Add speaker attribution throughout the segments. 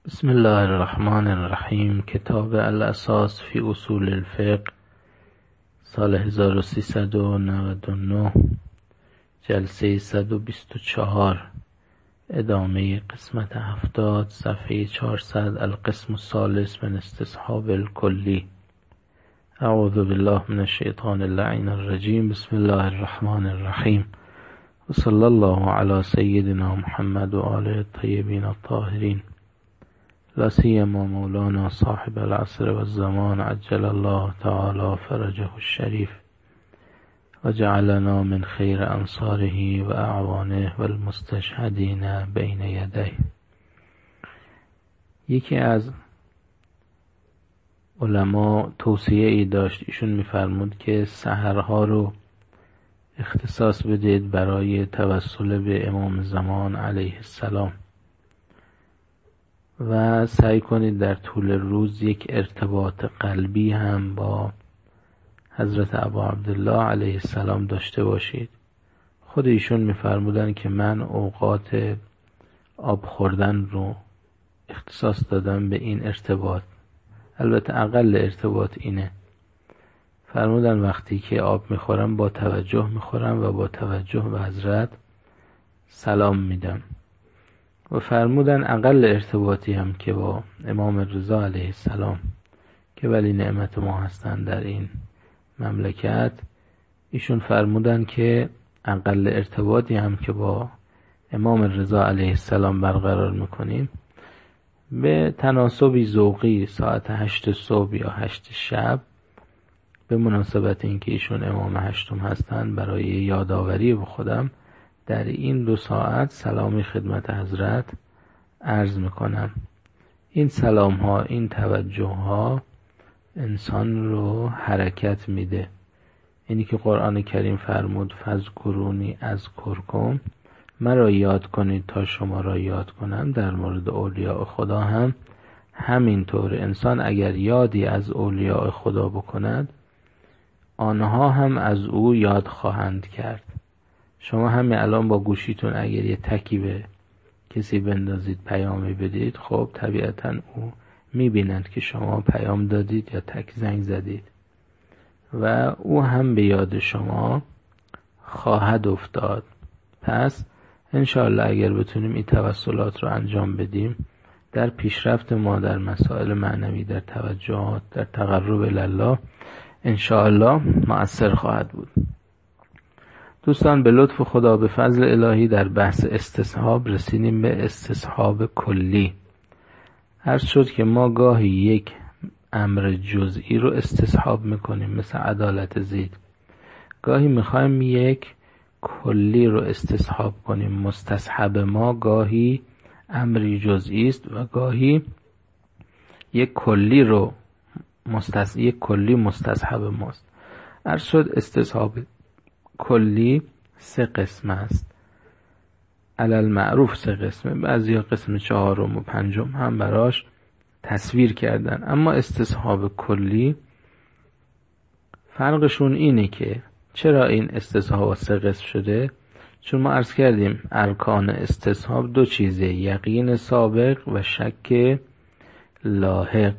Speaker 1: بسم الله الرحمن الرحیم. کتاب الاساس فی اصول الفقه، سال 1399، جلسه 124، ادامه قسمت 70، صفحه 400. القسم الثالث من استصحاب الکلی. اعوذ بالله من الشیطان اللعین الرجیم. بسم الله الرحمن الرحیم و صلی الله علی سیدنا محمد و آله الطیبین الطاهرین، لا سیما مولانا صاحب العصر والزمان عجل الله تعالی فرجه الشریف و جعلنا من خیر انصاره و اعوانه و المستشهدین بین یدیه. یکی از علما توصیه ای داشت. ایشون میفرمود که سحرها رو اختصاص بدید برای توسل به امام زمان علیه السلام و سعی کنید در طول روز یک ارتباط قلبی هم با حضرت ابا عبدالله علیه السلام داشته باشید. خود ایشون میفرمودن که من اوقات آب خوردن رو اختصاص دادم به این ارتباط. البته اقل ارتباط اینه. فرمودن وقتی که آب میخورم با توجه میخورم و با توجه به حضرت سلام میدم. و فرمودن اقل ارتباطی هم که با امام رضا علیه السلام که ولی نعمت ما هستند در این مملکت، ایشون فرمودن که اقل ارتباطی هم که با امام رضا علیه السلام برقرار میکنیم به تناسبی ذوقی ساعت 8 صبح یا 8 شب، به مناسبت اینکه ایشون امام هشتم هستند، برای یادآوری به خودم در این 2 ساعت سلامی خدمت حضرت عرض میکنم. این سلام ها، این توجه ها انسان رو حرکت میده. اینی که قرآن کریم فرمود فذکرونی اذکرکم، مرا یاد کنید تا شما را یاد کنم. در مورد اولیاء خدا هم همینطور. انسان اگر یادی از اولیاء خدا بکند، آنها هم از او یاد خواهند کرد. شما همین الان با گوشیتون اگر یه تکی به کسی بندازید، پیامی بدید، خب طبیعتاً او میبیند که شما پیام دادید یا تک زنگ زدید و او هم به یاد شما خواهد افتاد. پس انشاءالله اگر بتونیم این توسلات رو انجام بدیم، در پیشرفت ما در مسائل معنوی، در توجهات، در تقرب الله، انشاءالله مؤثر خواهد بود. دوستان، به لطف خدا، به فضل الهی، در بحث استصحاب رسیدیم به استصحاب کلی. عرض شد که ما گاهی یک امر جزئی رو استصحاب میکنیم، مثل عدالت زید. گاهی میخوایم یک کلی رو استصحاب کنیم. مستصحب ما گاهی امری جزئی است و گاهی یک کلی رو یک کلی مستصحب ماست. عرض شد استصحاب کلی 3 قسم است. علل معروف 3 قسمه. بعضی قسم 4 و 5 هم براش تصویر کردن. اما استصحاب کلی فرقشون اینه که چرا این استصحاب 3 قسم شده؟ چون ما عرض کردیم ارکان استصحاب 2 چیزه: یقین سابق و شک لاحق.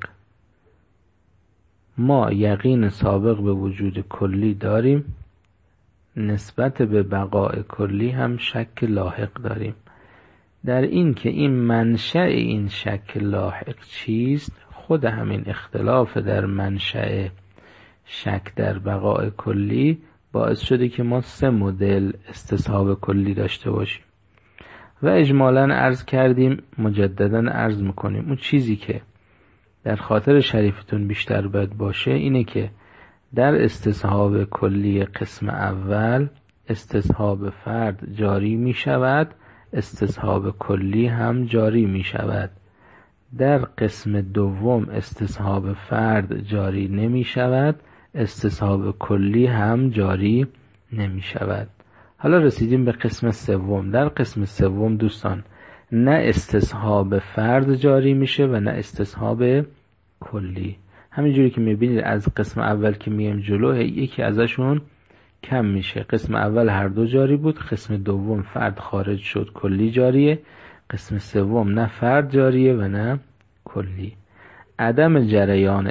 Speaker 1: ما یقین سابق به وجود کلی داریم، نسبت به بقاء کلی هم شک لاحق داریم. در این که این منشأ این شک لاحق چیست، خود همین اختلاف در منشأ شک در بقاء کلی باعث شده که ما 3 مدل استصحاب کلی داشته باشیم. و اجمالاً عرض کردیم، مجدداً عرض میکنیم، اون چیزی که در خاطر شریفتون بیشتر باید باشه اینه که در استصحاب کلی قسم اول استصحاب فرد جاری می شود، استصحاب کلی هم جاری می شود. در قسم دوم استصحاب فرد جاری نمی شود، استصحاب کلی هم جاری نمی شود. حالا رسیدیم به قسم سوم. در قسم سوم دوستان نه استصحاب فرد جاری میشه و نه استصحاب کلی. همینجوری که میبینید از قسم اول که میایم جلو، یکی ازشون کم میشه. قسم اول هر 2 جاری بود، قسم دوم فرد خارج شد، کلی جاریه. قسم سوم نه فرد جاریه و نه کلی. عدم جریان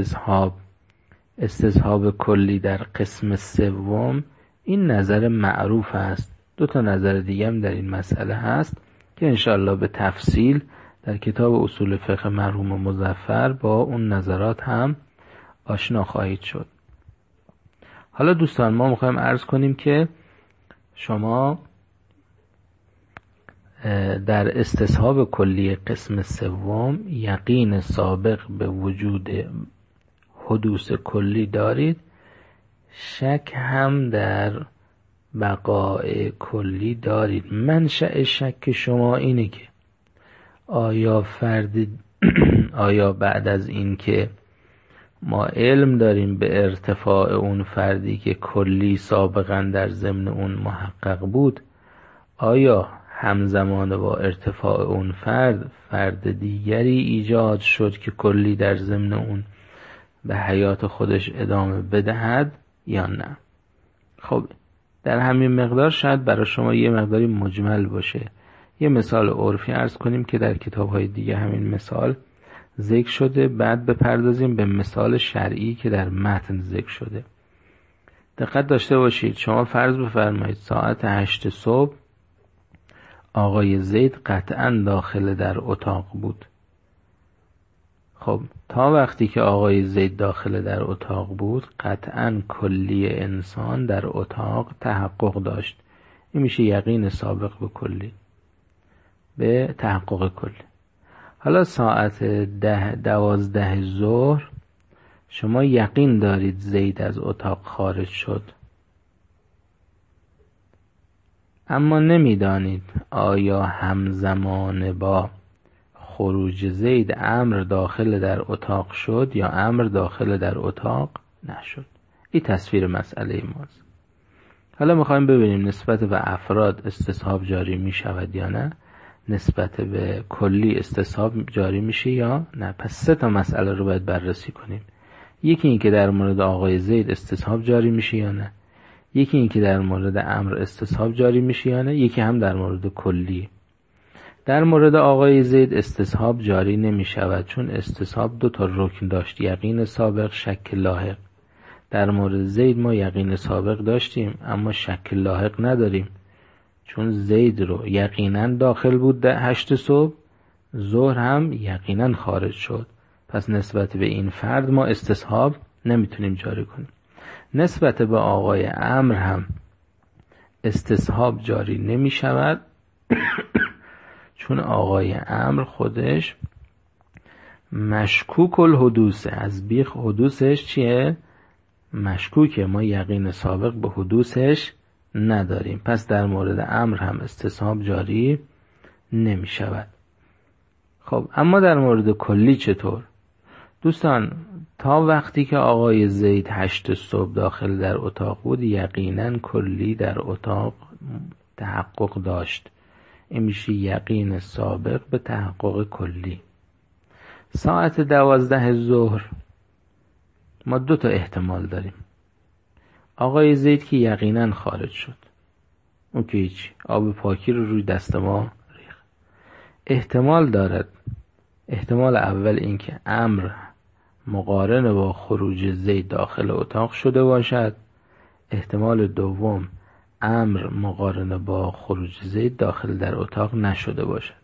Speaker 1: استصحاب کلی در قسم سوم این نظر معروف است. 2 نظر دیگه هم در این مسئله هست که انشاءالله به تفصیل در کتاب اصول فقه مرحوم مظفر با اون نظرات هم آشنا خواهید شد. حالا دوستان ما میخوایم عرض کنیم که شما در استصحاب کلی قسم سوم یقین سابق به وجود حدوث کلی دارید، شک هم در بقاء کلی دارید. منشأ شک شما اینه که آیا بعد از این که ما علم داریم به ارتفاع اون فردی که کلی سابقا در ضمن اون محقق بود، آیا همزمان با ارتفاع اون فرد دیگری ایجاد شد که کلی در ضمن اون به حیات خودش ادامه بدهد یا نه؟ خب در همین مقدار شاید برای شما یه مقداری مجمل باشه. یه مثال عرفی عرض کنیم که در کتاب‌های دیگه همین مثال ذکر شده، بعد بپردازیم به مثال شرعی که در متن ذکر شده. دقت داشته باشید. شما فرض بفرمایید ساعت 8 صبح آقای زید قطعاً داخل در اتاق بود. خب تا وقتی که آقای زید داخل در اتاق بود قطعاً کلی انسان در اتاق تحقق داشت. این میشه یقین سابق به کلی، به تحقق کلی. حالا ساعت 12 ظهر شما یقین دارید زید از اتاق خارج شد، اما نمیدانید آیا همزمان با خروج زید امر داخل در اتاق شد یا امر داخل در اتاق نشد. این تصویر مسئله ماست. حالا میخوایم ببینیم نسبت به افراد استصحاب جاری می شود یا نه، نسبت به کلی استصحاب جاری میشه یا نه. پس 3 مسئله رو باید بررسی کنیم. یکی این که در مورد آقای زید استصحاب جاری میشه یا نه، یکی این که در مورد امر استصحاب جاری میشه یا نه، یکی هم در مورد کلی. در مورد آقای زید استصحاب جاری نمی شود چون استصحاب 2 رکن داشت، یقین سابق، شک لاحق. در مورد زید ما یقین سابق داشتیم اما شک لاحق نداریم، چون زید رو یقینا داخل بود 8 صبح، ظهر هم یقینا خارج شد. پس نسبت به این فرد ما استصحاب نمیتونیم جاری کنیم. نسبت به آقای امر هم استصحاب جاری نمی شود چون آقای امر خودش مشکوک الحدوثه، از بیخ حدوثش چیه؟ مشکوکه، ما یقین سابق به حدوثش نداریم. پس در مورد امر هم استصحاب جاری نمی شود. خب اما در مورد کلی چطور؟ دوستان تا وقتی که آقای زید 8 صبح داخل در اتاق بود یقینا کلی در اتاق تحقق داشت. این میشه یقین سابق به تحقق کلی. ساعت 12 ظهر ما 2 احتمال داریم. آقای زید که یقینا خارج شد، اون که هیچ، آب پاکی رو روی دست ما ریخت. احتمال دارد، احتمال اول این که امر مقارن با خروج زید داخل اتاق شده باشد. احتمال دوم امر مقارن با خروج زید داخل در اتاق نشده باشد.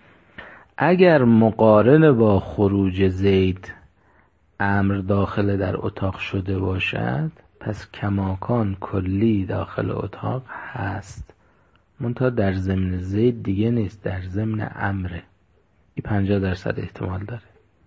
Speaker 1: اگر مقارن با خروج زید امر داخل در اتاق شده باشد پس کماکان کلی داخل اتاق هست، منتها در ضمن زید دیگه نیست، در ضمن امره. این 50% احتمال داره.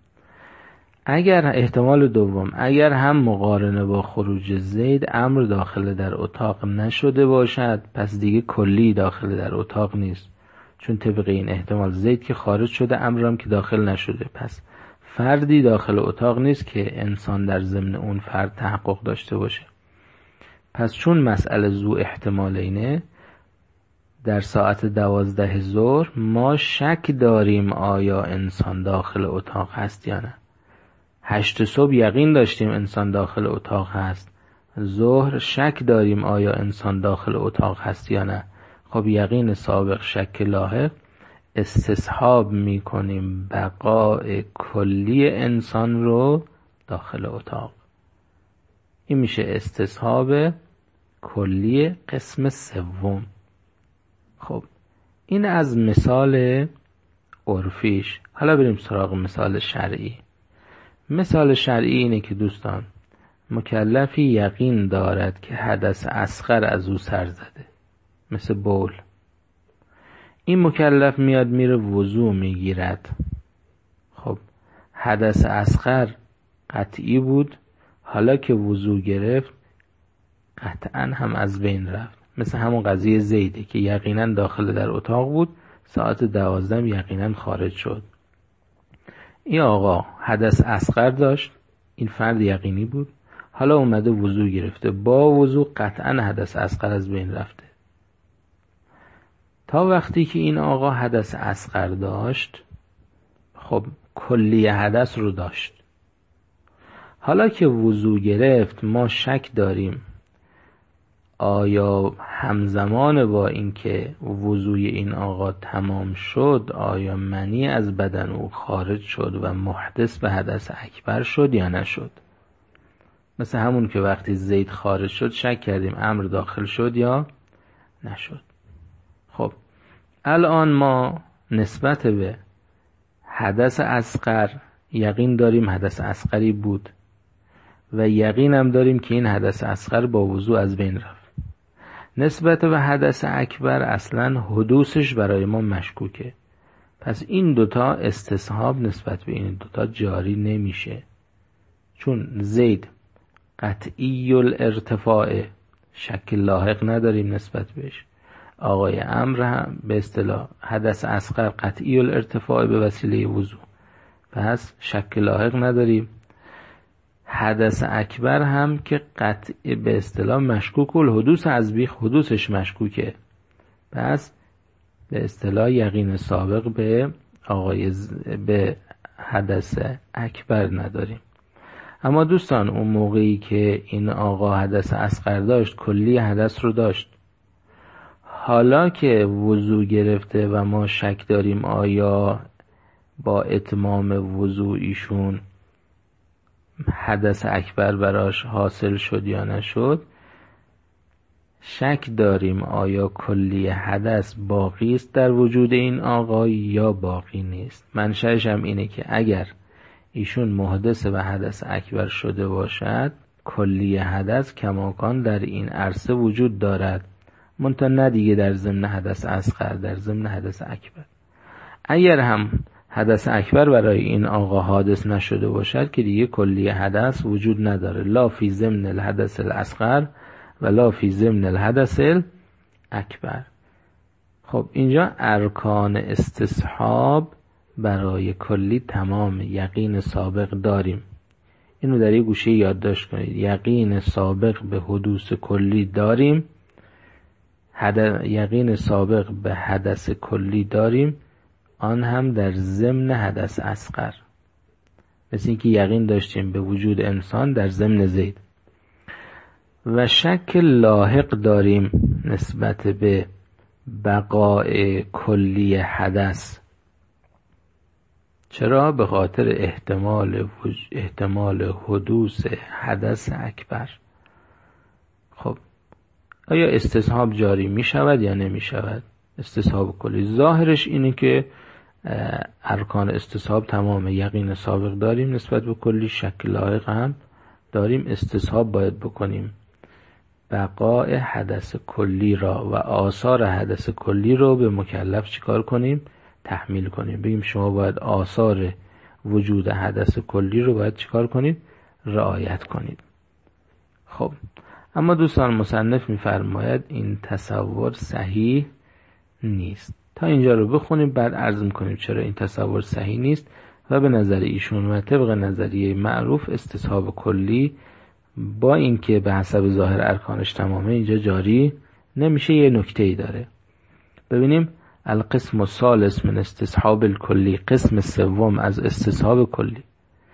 Speaker 1: اگر احتمال دوم، اگر هم مقارنه با خروج زید امر داخل در اتاق نشده باشد پس دیگه کلی داخل در اتاق نیست، چون طبق این احتمال زید که خارج شده امر هم که داخل نشده، پس فردی داخل اتاق نیست که انسان در ضمن اون فرد تحقق داشته باشه. پس چون مسئله ذو احتمالینه، در ساعت 12 ظهر ما شک داریم آیا انسان داخل اتاق هست یا نه. 8 صبح یقین داشتیم انسان داخل اتاق هست، ظهر شک داریم آیا انسان داخل اتاق هست یا نه. خب یقین سابق، شک لاحق، استصحاب میکنیم بقای کلی انسان رو داخل اتاق. این میشه استصحاب کلی قسم سوم. خب این از مثال عرفیش. حالا بریم سراغ مثال شرعی. مثال شرعی اینه که دوستان مکلفی یقین دارد که حدث اصغر از او سر زده، مثل بول. این مکلف میاد میره وضو میگیرد. خب حدث اصغر قطعی بود، حالا که وضو گرفت قطعا هم از بین رفت. مثل همون قضیه زیده که یقینا داخل در اتاق بود، ساعت 12 یقینا خارج شد. این آقا حدث اصغر داشت، این فرد یقینی بود، حالا اومده وضو گرفته، با وضو قطعا حدث اصغر از بین رفته. تا وقتی که این آقا حدث اصغر داشت، خب کلی حدث رو داشت. حالا که وضو گرفت ما شک داریم آیا همزمان با اینکه وضوی این آقا تمام شد آیا منی از بدن او خارج شد و محدث به حدث اکبر شد یا نشد. مثل همون که وقتی زید خارج شد شک کردیم امر داخل شد یا نشد. خب الان ما نسبت به حدث اصغر یقین داریم حدث اصغری بود و یقین هم داریم که این حدث اصغر با وضو از بین رفت. نسبت به حدث اکبر اصلا حدوثش برای ما مشکوکه، پس این دوتا استصحاب نسبت به این دوتا جاری نمیشه، چون زید قطعی الارتفاع شک لاحق نداریم نسبت بهش. آقای امر هم به اصطلاح حدث اصغر قطعی الارتفاع به وسیله وضو، پس شک لاحق نداریم. حدث اکبر هم که قطع به اصطلاح مشکوک الحدوث از بیخ حدوثش مشکوکه، پس به اصطلاح یقین سابق به حدث اکبر نداریم. اما دوستان اون موقعی که این آقا حدث اصغر داشت کلی حدث رو داشت، حالا که وضو گرفته و ما شک داریم آیا با اتمام وضو ایشون حدث اکبر براش حاصل شد یا نشد، شک داریم آیا کلی حدث باقی است در وجود این آقا یا باقی نیست. منشأش هم اینه که اگر ایشون محدث و حدث اکبر شده باشد کلی حدث کماکان در این عرصه وجود دارد، منتها نه دیگه در ضمن حدث اصغر، در ضمن حدث اکبر. اگر هم حدث اکبر برای این آقا حادث نشده باشد که دیگه کلی حدث وجود نداره، لا فی ضمن الحدث الاصغر و لا فی ضمن الحدث الاکبر. خب اینجا ارکان استصحاب برای کلی تمام یقین سابق داریم. اینو در یه گوشه یادداشت کنید. یقین سابق به حدوث کلی داریم، یقین سابق به حدث کلی داریم، آن هم در ضمن حدث اصغر، مثل اینکه یقین داشتیم به وجود انسان در ضمن زید. و شک لاحق داریم نسبت به بقای کلی حدث. چرا؟ به خاطر احتمال حدوث حدث اکبر. خب آیا استصحاب جاری می شود یا نمی شود؟ استصحاب کلی ظاهرش اینه که ارکان استصحاب تمام یقین سابق داریم نسبت به کلی، شک لاحق هم داریم، استصحاب باید بکنیم بقای حدث کلی را و آثار حدث کلی رو به مکلف چیکار کنیم؟ تحمیل کنیم. بگیم شما باید آثار وجود حدث کلی رو باید چیکار کنید؟ رعایت کنید. خب اما دوستان مصنف می‌فرماید این تصور صحیح نیست. تا اینجا رو بخونیم بعد عرض می‌کنیم چرا این تصور صحیح نیست و به نظر ایشون و طبق نظریه معروف استصحاب کلی با اینکه به حسب ظاهر ارکانش تمامه اینجا جاری نمیشه. یه نکته‌ای داره. ببینیم القسم الثالث من استصحاب الکلی، قسم سوم از استصحاب کلی،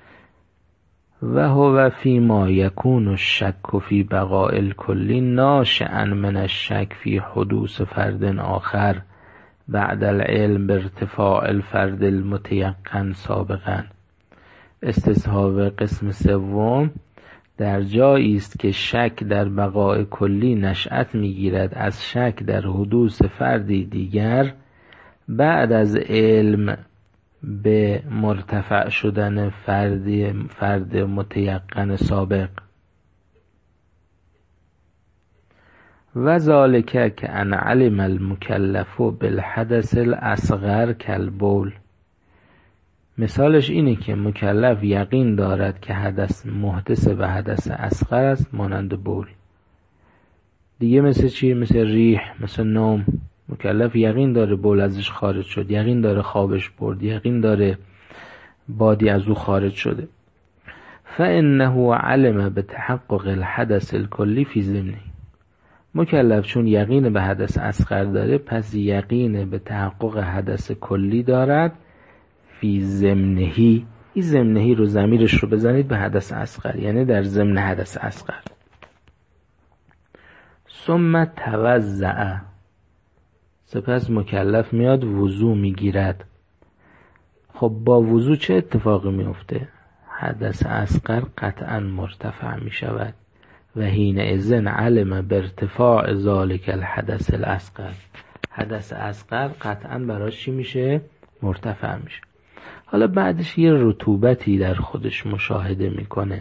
Speaker 1: و هو فی ما یکون الشک فی بقاء الکلی ناشئا من الشک فی حدوث فرد آخر بعد العلم بارتفاع الفرد المتيقن سابقا. استصحاب قسم سوم در جایی است که شک در بقای کلی نشأت میگیرد از شک در حدوث فردی دیگر بعد از علم به مرتفع شدن فرد متیقن سابق. و ذالک که ان علم المکلف بالحدث الاصغر کالبول. مثالش اینه که مکلف یقین دارد که حدث محدث به حدث اصغر است، مانند بول. دیگه مثل چی؟ مثل ریح، مثل نوم. مکلف یقین داره بول ازش خارج شد، یقین داره خوابش برد، یقین داره بادی از او خارج شده. فانه علم به تحقق الحدث الکلی فی ضمنه. مکلف چون یقین به حدث اصغر داره، پس یقین به تحقق حدث کلی دارد فی ضمنهی. این ضمنهی رو ضمیرش رو بزنید به حدث اصغر، یعنی در ضمن حدث اصغر. ثم توضع، سپس مکلف میاد وضو میگیرد. خب با وضو چه اتفاقی میفته؟ حدث اصغر قطعا مرتفع میشود و حینئذ علم بارتفاع ذالک الحدث الاصغر. حدث اصغر قطعا براش چی میشه؟ مرتفع میشه. حالا بعدش یه رطوبتی در خودش مشاهده میکنه.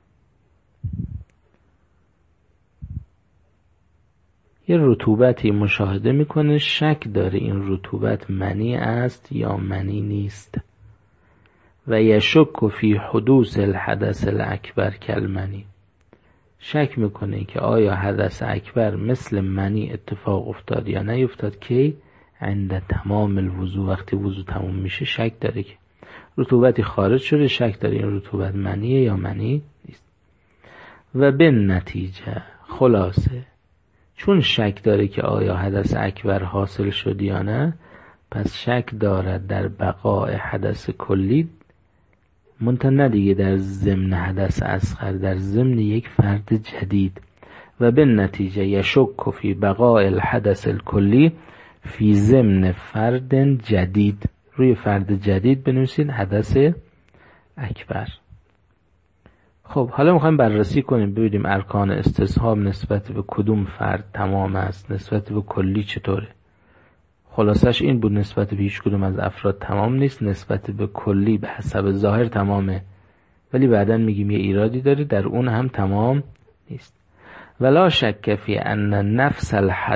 Speaker 1: یه رطوبتی مشاهده میکنه، شک داره این رطوبت منی است یا منی نیست. و یشک فی حدوث الحدث الاکبر کالمنی. شک میکنه که آیا حدث اکبر مثل منی اتفاق افتاد یا نیفتاد. که عند تمام الوضو، وقتی وضو تموم میشه شک داره که رطوبتی خارج شده، شک داره این رطوبت منیه یا منی نیست. و به نتیجه خلاصه چون شک داره که آیا حدث اکبر حاصل شد یا نه، پس شک دارد در بقای حدث کلی، منتها نه دیگه در ضمن حدث اصغر، در ضمن یک فرد جدید. و به نتیجه یشک فی بقای الحدث الکلی فی ضمن فرد جدید. روی فرد جدید بنویسید حدث اکبر. خب حالا میخوایم بررسی کنیم ببینیم ارکان استصحاب نسبت به کدوم فرد تمام است، نسبت به کلی چطوره. خلاصش این بود نسبت به هیچ کدوم از افراد تمام نیست، نسبت به کلی به حسب ظاهر تمامه، ولی بعداً میگیم یه ایرادی داره، در اون هم تمام نیست. ولا شک فی ان نفس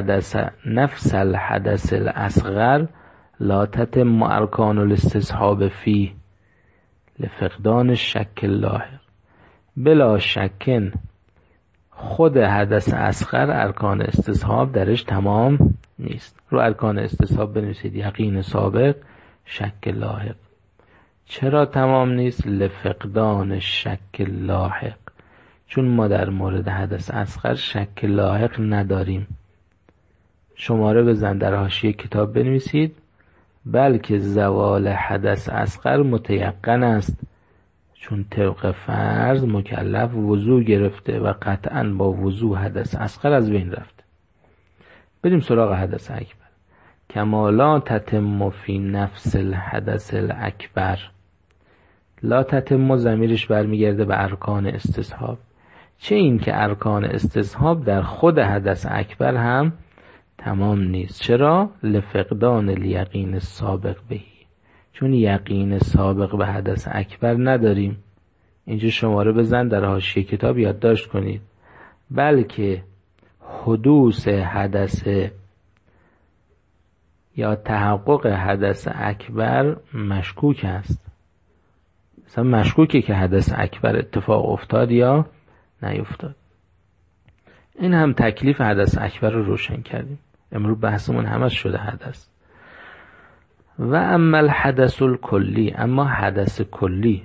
Speaker 1: الحدث الاصغر لا تتم ارکان الاستصحاب فی لفقدان الشک اللاحق. بلا شکن خود حدث اصغر ارکان استصحاب درش تمام نیست. رو ارکان استصحاب بنویسید یقین سابق، شک لاحق. چرا تمام نیست؟ لفقدان شک لاحق، چون ما در مورد حدث اصغر شک لاحق نداریم. شماره بزن در حاشیه کتاب بنویسید بلکه زوال حدث اصغر متیقن است، چون طبق فرض مکلف وضو گرفته و قطعا با وضو حدث اصغر از بین رفته. بریم سراغ حدث اکبر. کما لا تتم فی نفس الحدث الاکبر. لا تتم ضمیرش برمیگرده به ارکان استصحاب، چه این که ارکان استصحاب در خود حدث اکبر هم تمام نیست. چرا؟ لفقدان الیقین السابق بهی، چون یقین سابق به حدث اکبر نداریم. اینجا شماره بزن در حاشیه کتاب یادداشت کنید. بلکه حدوث حدث یا تحقق حدث اکبر مشکوک است. مثلا مشکوکه که حدث اکبر اتفاق افتاد یا نیفتاد. این هم تکلیف حدث اکبر رو روشن کردیم. امروز بحثمون همش شده حدث. و اما الحدث الکلی، اما حدث کلی،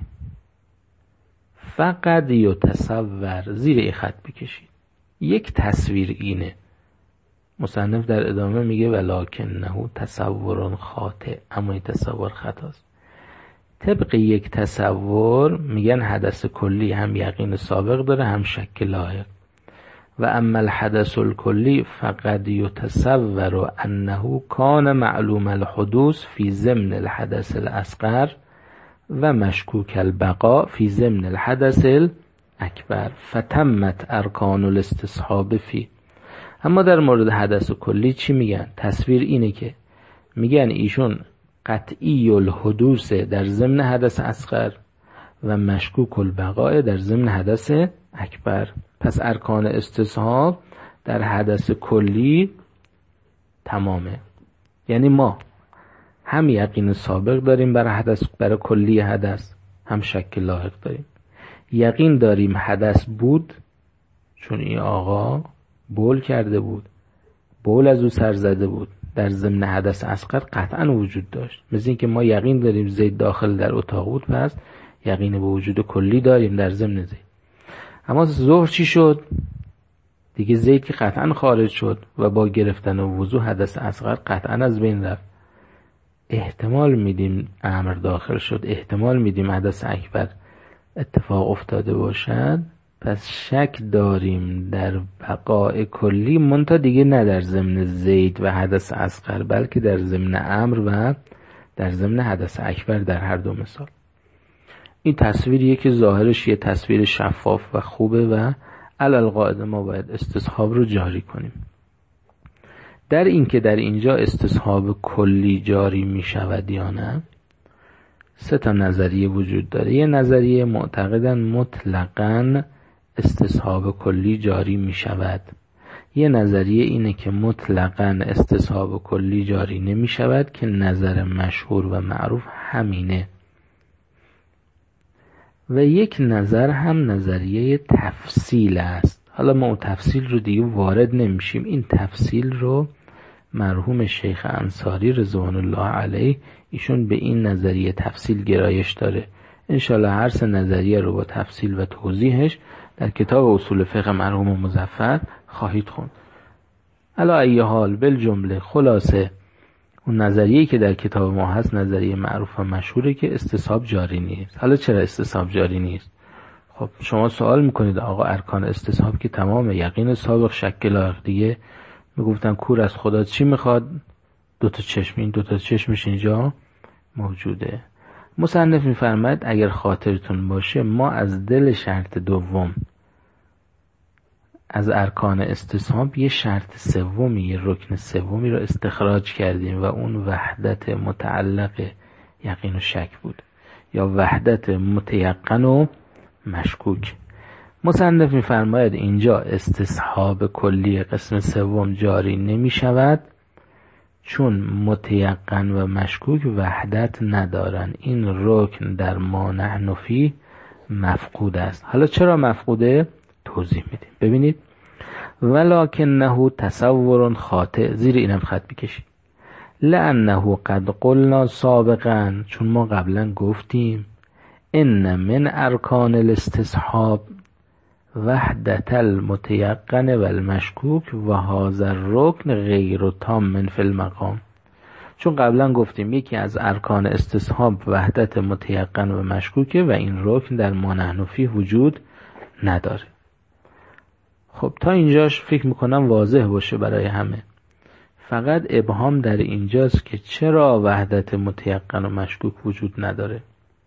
Speaker 1: فقط یتصور، زیر این خط بکشید، یک تصویر اینه. مصنف در ادامه میگه ولکنه تصور خاطئ، اما این تصور خطاست. طبق یک تصور میگن حدث کلی هم یقین سابق داره هم شک لاحق. و اما الحدث الکلی فقد یتصور انه کان معلوم الحدوث فی ضمن الحدث الاصغر و مشکوک البقاء فی ضمن الحدث الاکبر فتمت ارکان الاستصحاب فی. اما در مورد حدث کلی چی میگن؟ تصویر اینه که میگن ایشون قطعی الحدوث در ضمن حدث اصغر و مشکوک البقاء در ضمن حدث اکبر. پس ارکان استصحاب در حدث کلی تمامه. یعنی ما هم یقین سابق داریم برای کلی حدث، هم شک لاحق داریم. یقین داریم حدث بود، چون این آقا بول کرده بود، بول از او سر زده بود، در ضمن حدث اصغر قطعا وجود داشت. مثل این که ما یقین داریم زید داخل در اتاق بود، پس یقین به وجود کلی داریم در ضمن زید. اما ظهر چی شد؟ دیگه زید که قطعا خارج شد و با گرفتن وضو حدث اصغر قطعا از بین رفت. احتمال میدیم امر داخل شد، احتمال میدیم حدث اکبر اتفاق افتاده باشد، پس شک داریم در بقاء کلی، منتها دیگه نه در ضمن زید و حدث اصغر، بلکه در ضمن امر و در ضمن حدث اکبر در هر دو مثال. این تصویریه که ظاهرش یه تصویر شفاف و خوبه و علی القاعده ما باید استصحاب رو جاری کنیم. در این که در اینجا استصحاب کلی جاری می شود یا نه، 3 نظریه وجود داره. یه نظریه معتقدن مطلقاً استصحاب کلی جاری می شود. یه نظریه اینه که مطلقاً استصحاب کلی جاری نمی شود که نظر مشهور و معروف همینه. و یک نظر هم نظریه تفصیل است. حالا ما اون تفصیل رو دیگه وارد نمیشیم. این تفصیل رو مرحوم شیخ انصاری رضوان الله علیه ایشون به این نظریه تفصیل گرایش داره. انشالله هر 3 نظریه رو با تفصیل و توضیحش در کتاب اصول فقه مرحوم مظفر خواهید خوند. علی ای حال بالجمله خلاصه اون نظریه‌ای که در کتاب ما هست نظریه معروف و مشهوره که استصحاب جاری نیست. حالا چرا استصحاب جاری نیست؟ خب شما سوال میکنید آقا ارکان استصحاب که تمام، یقین سابق، شک لاحق، دیگه میگفتن کور از خدا چی میخواد؟ 2 چشم. این 2 چشمش اینجا موجوده. مصنف میفرماید اگر خاطرتون باشه ما از دل شرط دوم از ارکان استصحاب یه شرط سومی، یه رکن سومی رو استخراج کردیم و اون وحدت متعلق یقین و شک بود، یا وحدت متیقن و مشکوک. مصنف میفرماید اینجا استصحاب کلی قسم سوم جاری نمی شود چون متیقن و مشکوک وحدت ندارن. این رکن در ما نحن فیه مفقود است. حالا چرا مفقوده؟ توضیح میدیم. ببینید ولکنه تصور خاطئ، زیر اینم خط بکشید. لانه قد قلنا سابقا، چون ما قبلا گفتیم ان من ارکان الاستصحاب وحدت المتیقن و المشکوک و هذا الرکن غیر تام فی المقام. چون قبلا گفتیم یکی از ارکان استصحاب وحدت متیقن و مشکوکه و این رکن در ما نحن فیه وجود نداره. خب تا اینجاش فکر میکنم واضح باشه برای همه. فقط ابهام در اینجاست که چرا وحدت متیقن و مشکوک وجود نداره.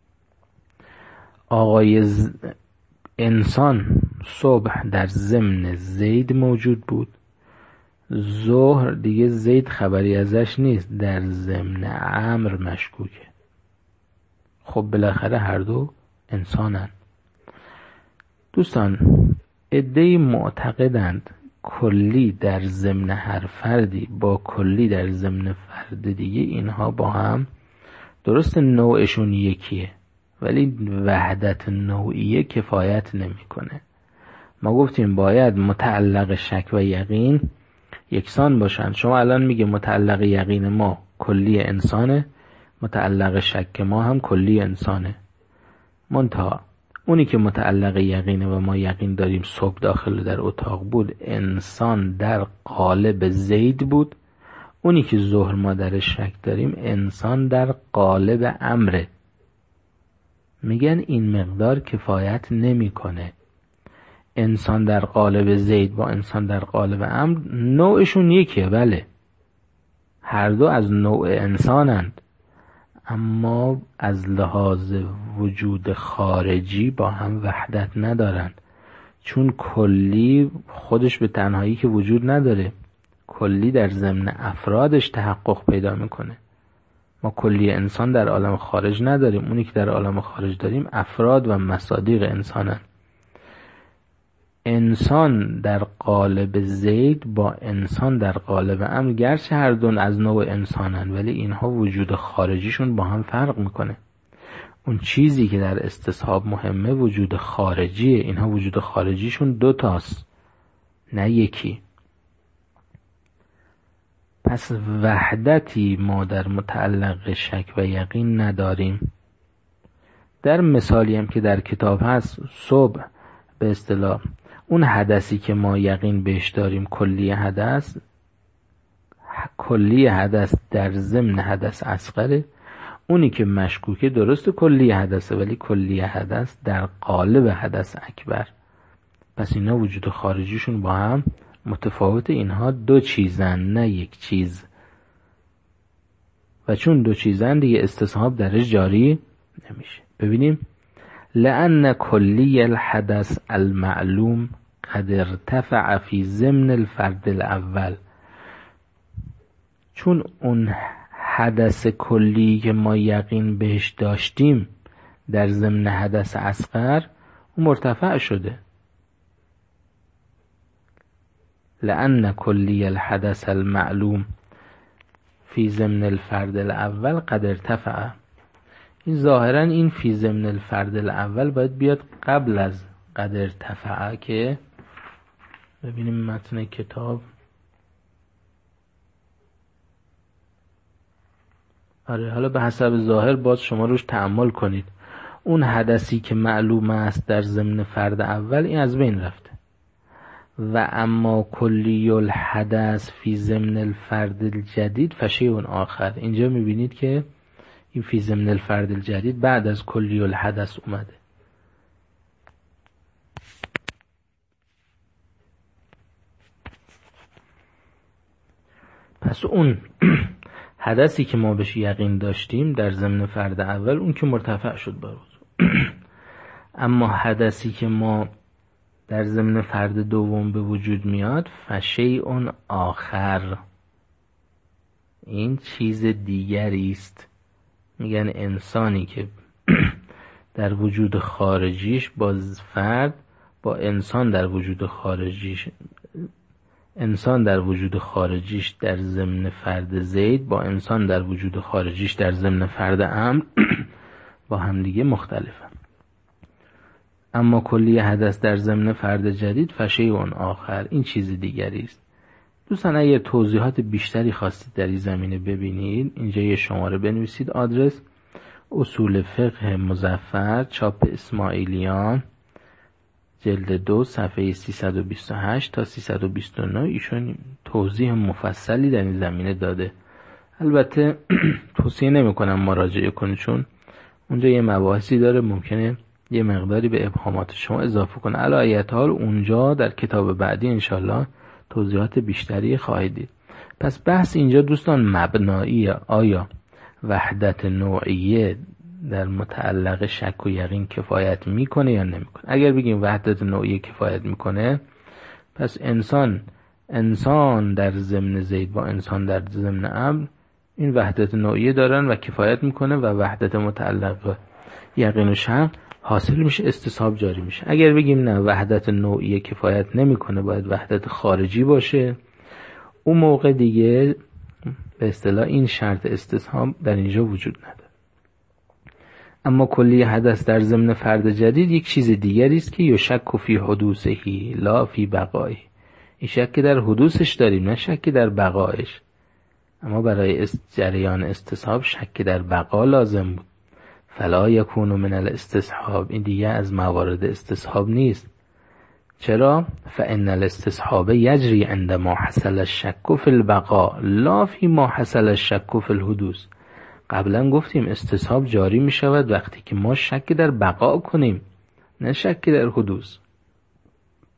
Speaker 1: آقای انسان صبح در ضمن زید موجود بود، ظهر دیگه زید خبری ازش نیست، در ضمن امر مشکوکه. خب بالاخره هر دو انسانن. دوستان عده‌ای معتقدند کلی در ضمن هر فردی با کلی در ضمن فرد دیگه، اینها با هم درست نوعشون یکیه ولی وحدت نوعیه کفایت نمیکنه. ما گفتیم باید متعلق شک و یقین یکسان باشن. شما الان میگه متعلق یقین ما کلی انسانه، متعلق شک ما هم کلی انسانه، منتها اونی که متعلق یقینه و ما یقین داریم صبح داخل در اتاق بود، انسان در قالب زید بود. اونی که ظهر ما در شک داریم انسان در قالب امره. میگن این مقدار کفایت نمیکنه. انسان در قالب زید با انسان در قالب عمرو نوعشون یکیه، بله هر دو از نوع انسانند، اما از لحاظ وجود خارجی با هم وحدت ندارند، چون کلی خودش به تنهایی که وجود نداره، کلی در ضمن افرادش تحقق پیدا میکنه. ما کلی انسان در عالم خارج نداریم، اونی که در عالم خارج داریم افراد و مصادیق انسانن. انسان در قالب زید با انسان در قالب عمرو گرچه هر دو از نوع انسانن، ولی اینها وجود خارجیشون با هم فرق میکنه. اون چیزی که در استصحاب مهمه وجود خارجیه، اینها وجود خارجیشون دو تاست نه یکی. پس وحدتی ما در متعلق شک و یقین نداریم. در مثالی هم که در کتاب هست، صبح به اصطلاح اون حدثی که ما یقین بهش داریم کلی حدث در ضمن حدث اصغره، اونی که مشکوکه درست کلی حدثه ولی کلی حدث در قالب حدث اکبر. پس اینا وجود خارجیشون با هم متفاوت، اینها دو چیزن نه یک چیز، و چون دو چیزن دیگه استصحاب درش جاری نمیشه. ببینیم لأن کلی الحدث المعلوم قد ارتفع فی ضمن الفرد الاول، چون اون حدث کلی که ما یقین بهش داشتیم در ضمن حدث اصغر اون مرتفع شده. لأن کلی الحدث المعلوم فی ضمن الفرد الاول قد ارتفع، این ظاهرا این فی ضمن الفرد الاول باید بیاد قبل از قد ارتفع، که ببینیم متن کتاب. آره حالا به حسب ظاهر باز شما روش تأمل کنید. اون حدثی که معلوم است در ضمن فرد اول این از بین رفته، و اما کلی الحدث فی ضمن الفرد الجدید فشیء آخر. اینجا میبینید که این فی ضمن الفرد الجدید بعد از کلی الحدث اومده. پس اون حدثی که ما بهش یقین داشتیم در ضمن فرد اول اون که مرتفع شد باروز اما حدثی که ما در ضمن فرد دوم به وجود میاد فشیء آخر، این چیز دیگری است. میگن انسانی که در وجود خارجیش با فرد با انسان در وجود خارجیش، انسان در وجود خارجیش در ضمن فرد زید با انسان در وجود خارجیش در ضمن فرد عمرو با هم دیگه مختلفه. اما کلی حدث در ضمن فرد جدید فشیء آخر، این چیز دیگری است. دوستان اگه توضیحات بیشتری خواستید در این زمینه ببینید، اینجا یه شماره بنویسید، آدرس اصول فقه مظفر، چاپ اسماعیلیان، جلد 2 صفحه 328 تا 329. ایشون توضیح مفصلی در این زمینه داده. البته توصیه نمی کنم مراجعه کنید، چون اونجا یه مباحثی داره ممکنه یه مقداری به ابهامات شما اضافه کنه. علی ایت حال اونجا در کتاب بعدی انشالله توضیحات بیشتری خواهید دید. پس بحث اینجا دوستان مبنایی آیا وحدت نوعیه در متعلق شک و یقین کفایت میکنه یا نمیکنه. اگر بگیم وحدت نوعیه کفایت میکنه، پس انسان در ضمن زید با انسان در ضمن عمرو این وحدت نوعیه دارن و کفایت میکنه و وحدت متعلق یقین و شک حاصل میشه، استصحاب جاری میشه. اگر بگیم نه وحدت نوعیه کفایت نمیکنه، باید وحدت خارجی باشه، اون موقع دیگه به اصطلاح این شرط استصحاب در اینجا وجود نداره. اما کلی حدث در ضمن فرد جدید یک چیز دیگری است که یشک فی حدوثهی لا فی بقایه. این شک در حدوثش داریم نه شک در بقایش، اما برای جریان استصحاب شک در بقا لازم بود. فلا یکون من الاستصحاب، این دیگه از موارد استصحاب نیست. چرا؟ فان الاستصحاب یجری عندما حصل الشک فی البقاء لا فی ما حصل الشک فی الحدوث. قبلا گفتیم استصحاب جاری می شود وقتی که ما شک در بقا کنیم، نه شک در حدوث.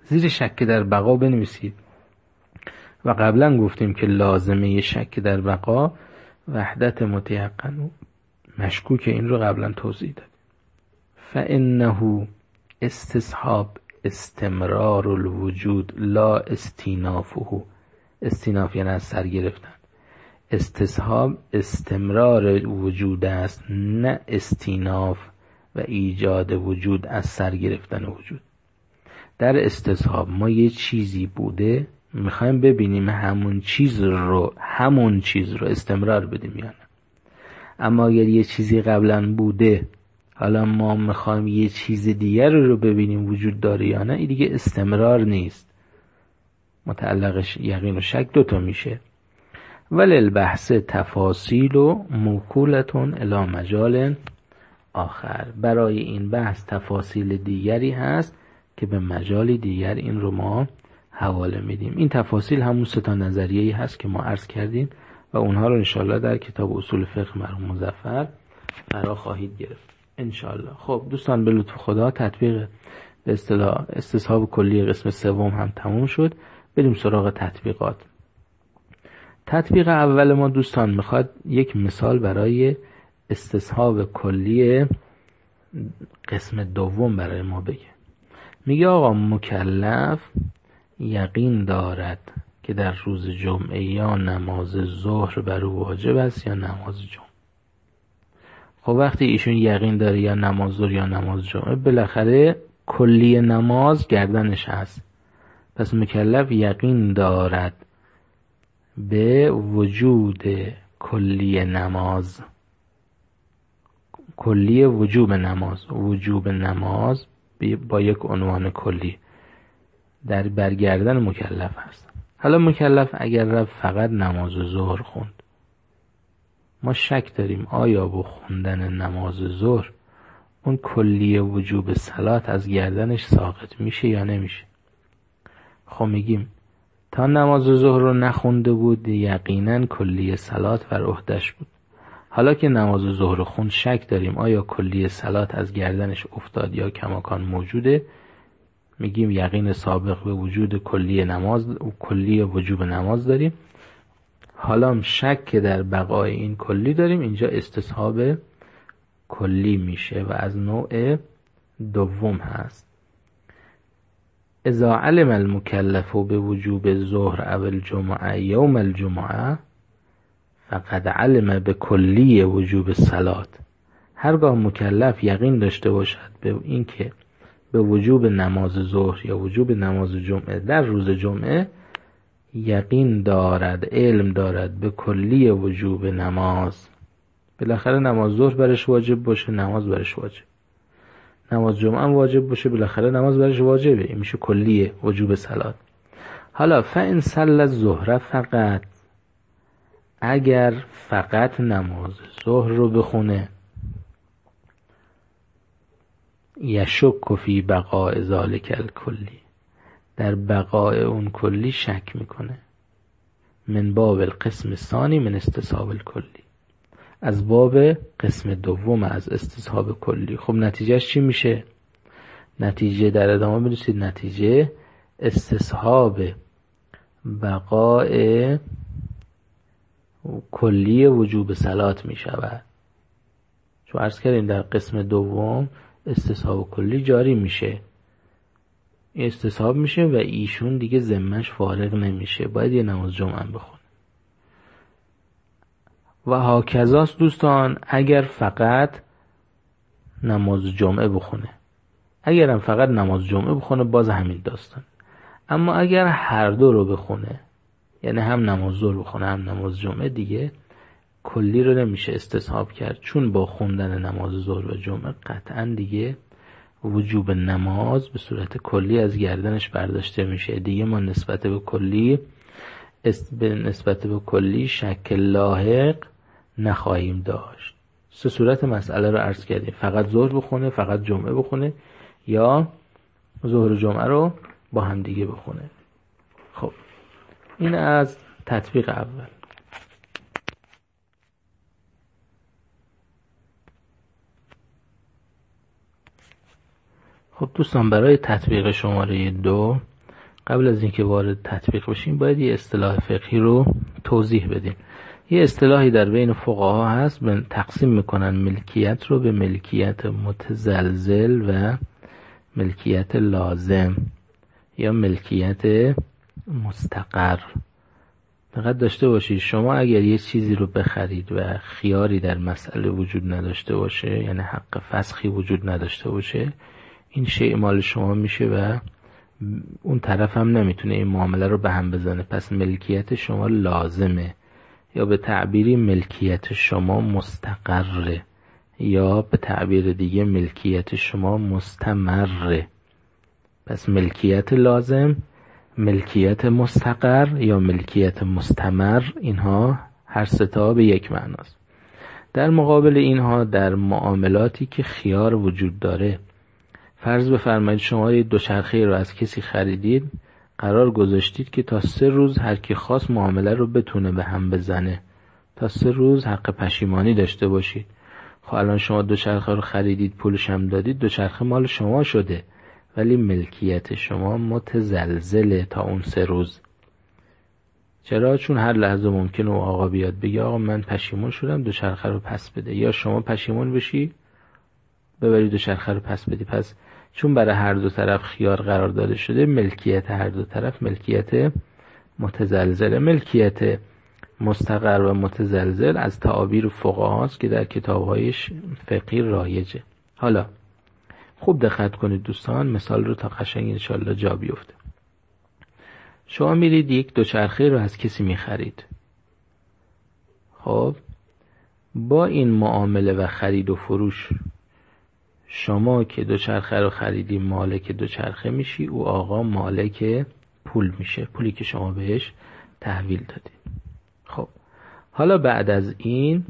Speaker 1: زیر شک در بقا بنویسید. و قبلا گفتیم که لازمه شک در بقا وحدت متیقن و مشکوک، این رو قبلا توضیح داد. فانه استصحاب استمرار الوجود لا استینافه. استیناف یعنی از سر گرفتن. استصحاب استمرار وجود است، نه استیناف و ایجاد وجود از سر گرفتن وجود. در استصحاب ما یه چیزی بوده، میخوایم ببینیم همون چیز رو استمرار بدیم یا نه. اما اگر یه چیزی قبلا بوده، حالا ما میخوایم یه چیز دیگر رو ببینیم وجود داره یا نه، این دیگه استمرار نیست. متعلقش یقین و شک دوتا میشه. ولی البحث تفاصیل و موکولتون الی مجال آخر. برای این بحث تفاصیل دیگری هست که به مجالی دیگر این رو ما حواله میدیم. این تفاصیل همون 3 نظریه‌ای هست که ما عرض کردیم و اونها رو انشالله در کتاب اصول فقه مرحوم مظفر فرا خواهید گرفت انشالله. خب دوستان، به لطف خدا تطبیق به اصطلاح استصحاب کلی قسم 3 هم تموم شد. بریم سراغ تطبیقات. تطبیق اول ما دوستان میخواد یک مثال برای استصحاب کلی قسم 2 برای ما بگه. میگه آقا مکلف یقین دارد که در روز جمعه یا نماز ظهر بر او واجب است یا نماز جمعه. خب وقتی ایشون یقین داره یا نماز ظهر یا نماز جمعه، بالاخره کلی نماز گردنش هست. پس مکلف یقین دارد به وجود کلی نماز، کلی وجوب نماز با یک عنوان کلی در برگردن مکلف هست. حالا مکلف اگر رفت فقط نماز ظهر خوند، ما شک داریم آیا با خوندن نماز ظهر اون کلی وجوب صلات از گردنش ساقط میشه یا نمیشه. خب میگیم تا نماز ظهر رو نخونده بود یقینا کلی صلات بر عهده‌اش بود. حالا که نماز ظهر خوند شک داریم آیا کلی صلات از گردنش افتاد یا کماکان موجوده. میگیم یقین سابق به وجود کلی نماز و کلی وجوب نماز داریم. حالا شک در بقای این کلی داریم، اینجا استصحاب کلی میشه و از نوع 2 هست. اذا علم المکلف به وجوب ظهر او الجمعه یوم الجمعه فقد علم به کلی وجوب صلات. هرگاه مکلف یقین داشته باشد به این که به وجوب نماز ظهر یا وجوب نماز جمعه در روز جمعه، یقین دارد، علم دارد به کلی وجوب نماز. بالاخره نماز ظهر برش واجب باشه، نماز برش واجب. نماز جمعه هم واجب باشه، بالاخره نماز برش واجبه. این میشه کلی وجوب صلات. حالا فإن صلى الظهر فقط، اگر فقط نماز ظهر رو بخونه، یشک فی بقاء ذلک الکلی، در بقاء اون کلی شک میکنه. من باب القسم الثانی من استصحاب الکلی، از باب قسم 2 از استصحاب کلی. خب نتیجهش چی میشه؟ نتیجه در ادامه بنویسید. نتیجه استصحاب بقاء کلی وجوب صلات میشود. چون عرض کردیم در قسم 2 استصحاب کلی جاری میشه، این استصحاب میشه و ایشون دیگه ذمه‌اش فارغ نمیشه، باید یه نماز جمعه بخونه. و هاکذاست دوستان اگر فقط نماز جمعه بخونه. اگرم فقط نماز جمعه بخونه باز همین داستان. اما اگر هر دو رو بخونه، یعنی هم نماز ظهر بخونه هم نماز جمعه، دیگه کلی رو نمیشه استصحاب کرد، چون با خوندن نماز ظهر و جمعه قطعا دیگه وجوب نماز به صورت کلی از گردنش برداشته میشه. دیگه ما نسبت به کلی شک لاحق نخواهیم داشت. 3 صورت مسئله رو عرض کردیم: فقط ظهر بخونه، فقط جمعه بخونه، یا ظهر و جمعه رو با هم دیگه بخونه. خب این از تطبیق اول. خب دوستان، برای تطبیق شماره 2 قبل از اینکه وارد تطبیق بشیم باید یه اصطلاح فقهی رو توضیح بدیم. یه اصطلاحی در بین فقها هست، تقسیم میکنن ملکیت رو به ملکیت متزلزل و ملکیت لازم یا ملکیت مستقر. دقت داشته باشید شما اگر یه چیزی رو بخرید و خیاری در مسئله وجود نداشته باشه، یعنی حق فسخی وجود نداشته باشه، این شیء مال شما میشه و اون طرف هم نمیتونه این معامله رو به هم بزنه. پس ملکیت شما لازمه، یا به تعبیری ملکیت شما مستقره، یا به تعبیر دیگه ملکیت شما مستمره. پس ملکیت لازم، ملکیت مستقر یا ملکیت مستمر، اینها هر سه تا به یک معناست. در مقابل اینها در معاملاتی که خیار وجود داره، فرض بفرمایید شما یه دوچرخه رو از کسی خریدید، قرار گذاشتید که تا 3 روز هر کی خواست معامله رو بتونه به هم بزنه، تا 3 روز حق پشیمانی داشته باشید. خب الان شما دوچرخه رو خریدید، پولش هم دادید، دوچرخه مال شما شده، ولی ملکیت شما متزلزله تا اون 3 روز. چرا؟ چون هر لحظه ممکنه اون آقا بیاد بگه آقا من پشیمون شدم، دوچرخه رو پس بده، یا شما پشیمون بشی ببرید دوچرخه رو پس بدی. پس چون برای هر دو طرف خیار قرار داده شده، ملکیت هر دو طرف ملکیت متزلزله. ملکیت مستقر و متزلزل از تعابیر فقهاست که در کتاب‌های فقهی رایجه. حالا خوب دقت کنید دوستان، مثال رو تا قشنگ انشالله جا بیفته. شما میرید یک دوچرخه رو از کسی میخرید. خب با این معامله و خرید و فروش، شما که دوچرخه رو خریدی مالک دوچرخه میشی، او آقا مالک پول میشه، پولی که شما بهش تحویل دادید. خب حالا بعد از این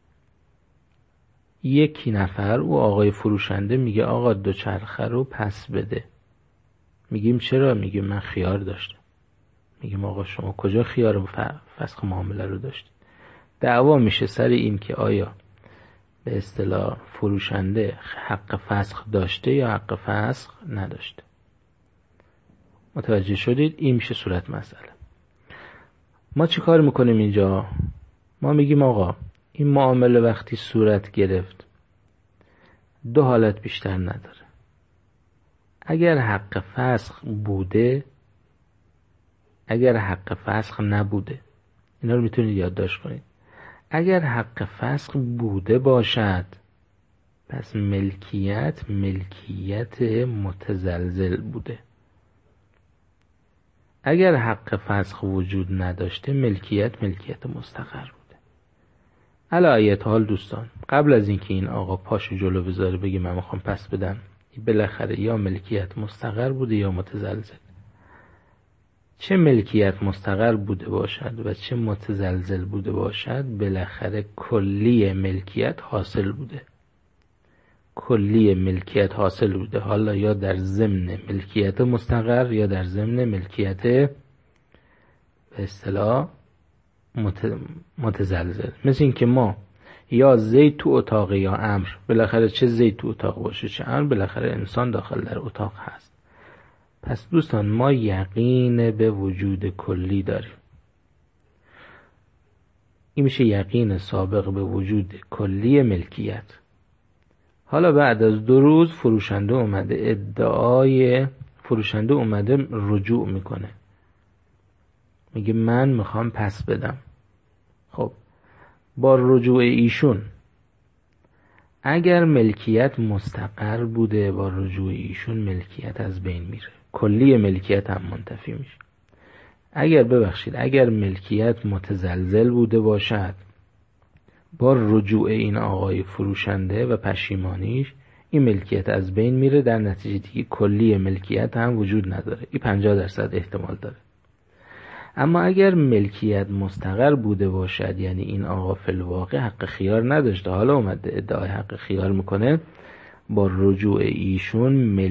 Speaker 1: یکی نفر، او آقای فروشنده، میگه آقا دوچرخه رو پس بده. میگیم چرا؟ میگیم من خیار داشتم. میگیم آقا شما کجا خیار فسخ معامله رو داشتید؟ دعوا میشه سر این که آیا به اصطلاح فروشنده حق فسخ داشته یا حق فسخ نداشته. متوجه شدید؟ این میشه صورت مسئله. ما چی کار میکنیم اینجا؟ ما میگیم آقا این معامله وقتی صورت گرفت 2 حالت بیشتر نداره. اگر حق فسخ بوده، اگر حق فسخ نبوده. اینا رو میتونید یادداشت کنید. اگر حق فسخ بوده باشد، پس ملکیت متزلزل بوده. اگر حق فسخ وجود نداشته، ملکیت مستقر بوده. علی ایت حال دوستان، قبل از اینکه این آقا پاشو جلو بذاره بگه من میخوام پس بدم، بالاخره یا ملکیت مستقر بوده یا متزلزل. چه ملکیت مستقر بوده باشد و چه متزلزل بوده باشد، بالاخره کلی ملکیت حاصل بوده. کلی ملکیت حاصل بوده، حالا یا در ضمن ملکیت مستقر یا در ضمن ملکیت به اصطلاح متزلزل. مثل این که ما یا زید تو اتاق یا امر، بالاخره چه زید تو اتاق باشه چه امر، بالاخره انسان داخل در اتاق هست. پس دوستان ما یقین به وجود کلی داریم. این میشه یقین سابق به وجود کلی ملکیت. حالا بعد از 2 روز فروشنده اومده رجوع میکنه، میگه من میخوام پس بدم. خب با رجوع ایشون اگر ملکیت مستقر بوده، با رجوع ایشون ملکیت از بین میره، کلی ملکیت هم منتفی میشه. اگر ملکیت متزلزل بوده باشد، با رجوع این آقای فروشنده و پشیمانیش این ملکیت از بین میره، در نتیجه دیگه کلی ملکیت هم وجود نداره. این 50% احتمال داره. اما اگر ملکیت مستقر بوده باشد، یعنی این آقا فی الواقع حق خیار نداشته، حالا اومده ادعای حق خیار میکنه، با رجوع ایشون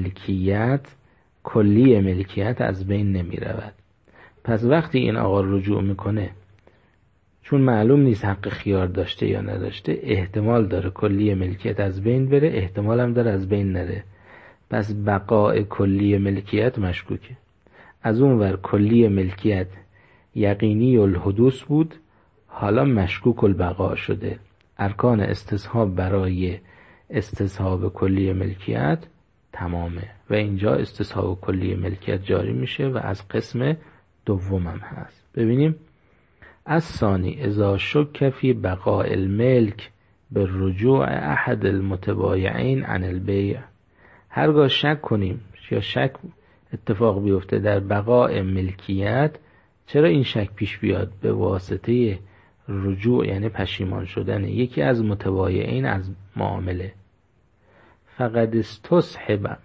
Speaker 1: کلی ملکیت از بین نمی رود. پس وقتی این آقا رجوع میکنه، چون معلوم نیست حق خیار داشته یا نداشته، احتمال داره کلی ملکیت از بین بره، احتمال هم داره از بین نره. پس بقای کلی ملکیت مشکوکه. از اون ور کلی ملکیت یقینی الحدوث بود، حالا مشکوک البقا شده. ارکان استصحاب برای استصحاب کلی ملکیت تمامه و اینجا استصحاب کلی ملکیت جاری میشه و از قسم دومم هست. ببینیم از ثانی اذا شک فی بقاء الملک به رجوع احد المتبایعین عن البیع. هرگاه شک کنیم یا شک اتفاق بیفته در بقاء ملکیت، چرا این شک پیش بیاد؟ به واسطه رجوع یعنی پشیمان شدن یکی از متبایعین از معامله. فقد استصحب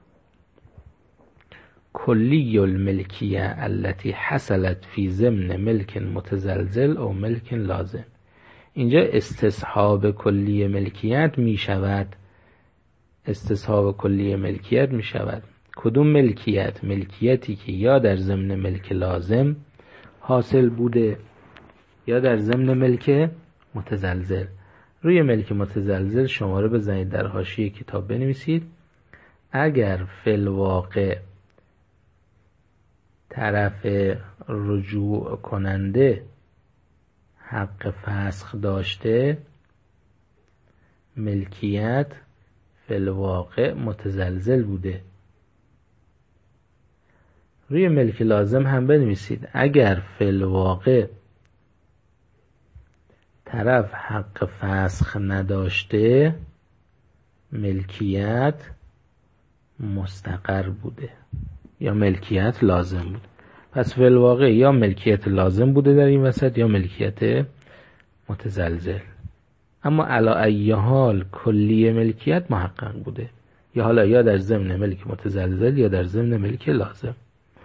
Speaker 1: کلی الملکیه التي حصلت فی ضمن ملک متزلزل او ملک لازم. اینجا استصحاب کلی ملکیت می شود. استصحاب کلی ملکیت می شود. کدوم ملکیت؟ ملکیتی که یا در ضمن ملک لازم حاصل بوده یا در ضمن ملک متزلزل. روی ملک متزلزل شماره بزنید، در حاشیه کتاب بنویسید اگر فی الواقع طرف رجوع کننده حق فسخ داشته، ملکیت فی الواقع متزلزل بوده. روی ملک لازم هم بنویسید اگر فی الواقع طرف حق فسخ نداشته، ملکیت مستقر بوده یا ملکیت لازم بوده. پس فی الواقع یا ملکیت لازم بوده در این وسط یا ملکیت متزلزل. اما علی ای حال کلی ملکیت محقق بوده، یا حالا یا در ضمن ملک متزلزل یا در ضمن ملک لازم.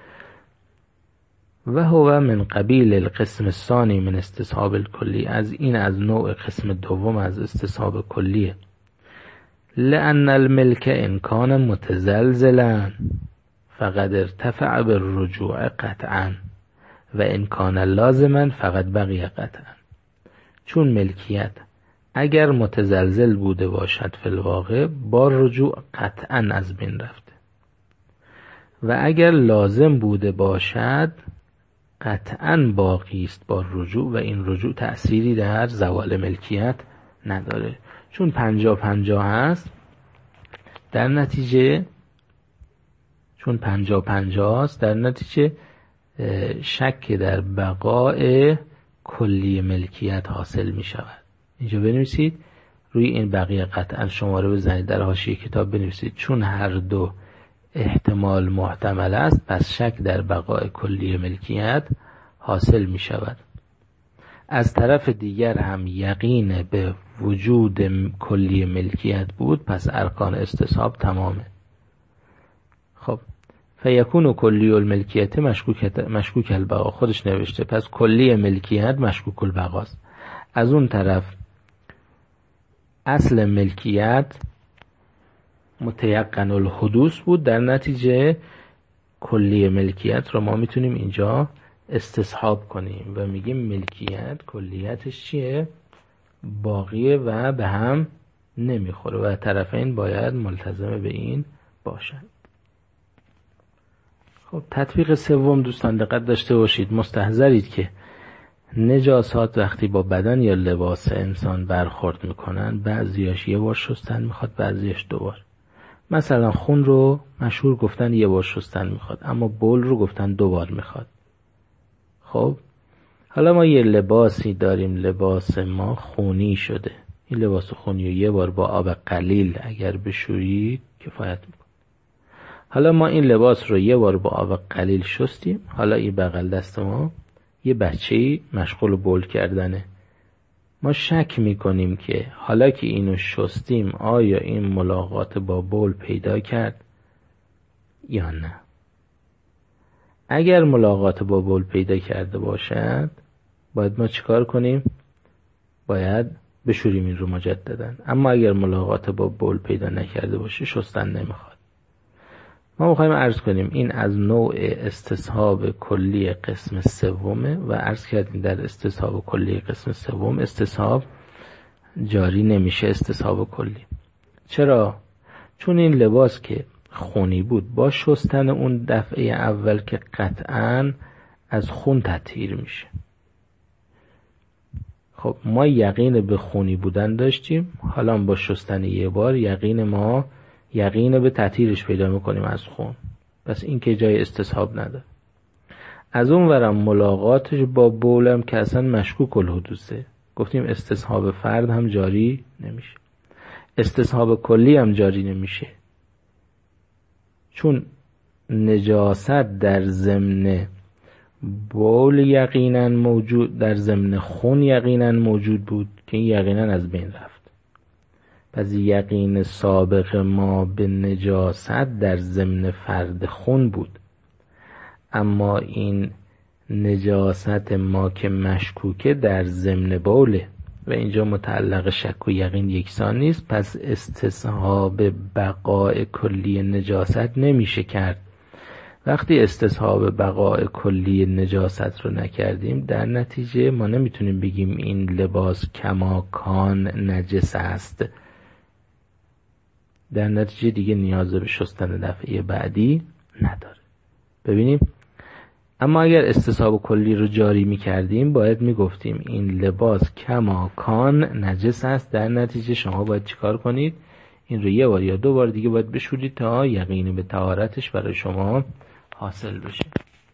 Speaker 1: و هو من قبیل القسم الثانی من استصحاب الکلی. از نوع قسم دوم از استصحاب کلیه. لأن الملک ان کان متزلزلا فقد ارتفع بالرجوع قطعا و ان کان لازما فقد بقی قطعا. چون ملکیت اگر متزلزل بوده باشد فی الواقع با رجوع قطعا از بین رفته و اگر لازم بوده باشد قطعا باقی است با رجوع و این رجوع تأثیری در زوال ملکیت نداره. چون 50-50 هست، در نتیجه چون 50-50 است در نتیجه شک در بقاء کلی ملکیت حاصل می شود. اینجا بنویسید روی این بقیه قطعا شماره بزنید، در حاشیه کتاب بنویسید چون هر دو احتمال محتمل است پس شک در بقاء کلی ملکیت حاصل می شود. از طرف دیگر هم یقین به وجود کلی ملکیت بود، پس ارکان استصحاب تمامه. خب فیکون کلی الملکیت مشکوک البقا، خودش نوشته پس کلی ملکیت مشکوک البقاست. از اون طرف اصل ملکیت متیقن الحدوث بود، در نتیجه کلی ملکیت رو ما میتونیم اینجا استصحاب کنیم و میگیم ملکیت کلیتش چیه؟ باقیه و به هم نمیخوره و طرفین باید ملتزم به این باشند. خب تطبیق سوم دوستان دقت داشته باشید، مستحضرید که نجاسات وقتی با بدن یا لباس انسان برخورد میکنن بعضیاش یه بار شستن میخواد، بعضیاش 2 بار. مثلا خون رو مشهور گفتن یه بار شستن میخواد، اما بول رو گفتن 2 بار میخواد. خب حالا ما یه لباسی داریم، لباس ما خونی شده، این لباس خونی رو یه بار با آب قلیل اگر بشورید کفایت میکنه. حالا ما این لباس رو یه بار با آب قلیل شستیم، حالا این بغل دست ما یه بچه‌ای مشغول بول کردنه. ما شک میکنیم که حالا که اینو شستیم آیا این ملاقات با بول پیدا کرد یا نه. اگر ملاقات با بول پیدا کرده باشد باید ما چیکار کنیم؟ باید بشوریم این رو مجددا. اما اگر ملاقات با بول پیدا نکرده باشه شستن نمیخواد. ما میخوایم عرض کنیم این از نوع استصحاب کلی قسم سومه و عرض کردیم در استصحاب کلی قسم سوم استصحاب جاری نمیشه، استصحاب کلی. چرا؟ چون این لباس که خونی بود، با شستن اون دفعه اول که قطعاً از خون تطهیر میشه. خب ما یقین به خونی بودن داشتیم، حالا با شستن یه بار یقین به تطهیرش پیدا میکنیم از خون. پس این که جای استصحاب نداره. از اون ورم ملاقاتش با بولم که اصلا مشکوک الحدوثه، گفتیم استصحاب فرد هم جاری نمیشه، استصحاب کلی هم جاری نمیشه، چون نجاست در ضمن بول یقینا موجود، در ضمن خون یقینا موجود بود که این یقینا از بین رفت. پس یقین سابق ما به نجاست در ضمن فرد خون بود، اما این نجاست ما که مشکوکه در ضمن بوله و اینجا متعلق شک و یقین یکسان نیست، پس استصحاب بقاء کلی نجاست نمیشه کرد. وقتی استصحاب بقاء کلی نجاست رو نکردیم، در نتیجه ما نمیتونیم بگیم این لباس کماکان نجس است، در نتیجه دیگه نیاز به شستن دفعه بعدی نداره. ببینیم، اما اگر استصحاب کلی رو جاری میکردیم باید میگفتیم این لباس کماکان نجس است، در نتیجه شما باید چیکار کنید؟ این رو یه بار یا دو بار دیگه باید بشورید تا یقین به طهارتش برای شما حاصل بشه.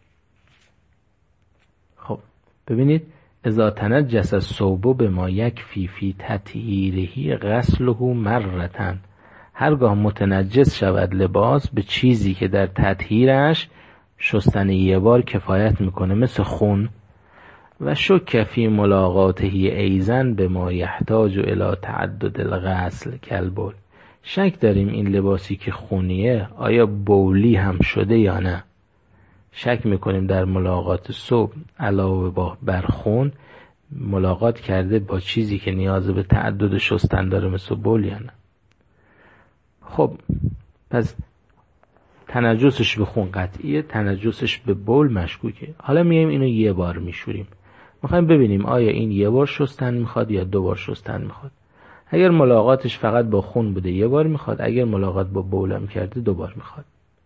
Speaker 1: خب ببینید، اذا تنجس الثوب بما یکفی فی تطهیره غسله مرتن، هرگاه متنجس شود لباس به چیزی که در تطهیرش شستن یه بار کفایت میکنه، مثل خون، و شک فی ملاقاته ایزن بما یحتاج الی تعدد الغسل کالبول، شک داریم این لباسی که خونیه آیا بولی هم شده یا نه، شک میکنیم در ملاقات ثوب علاوه بر خون ملاقات کرده با چیزی که نیاز به تعدد شستن داره مثل بول یا نه. خب پس تنجسش به خون قطعیه، تنجسش به بول مشکوکه. حالا میایم اینو یه بار میشوریم، میخوایم ببینیم آیا این یه بار شستن میخواد یا دو بار شستن میخواد. اگر ملاقاتش فقط با خون بوده یه بار میخواد، اگر ملاقات با بولم کرده دو بار میخواد.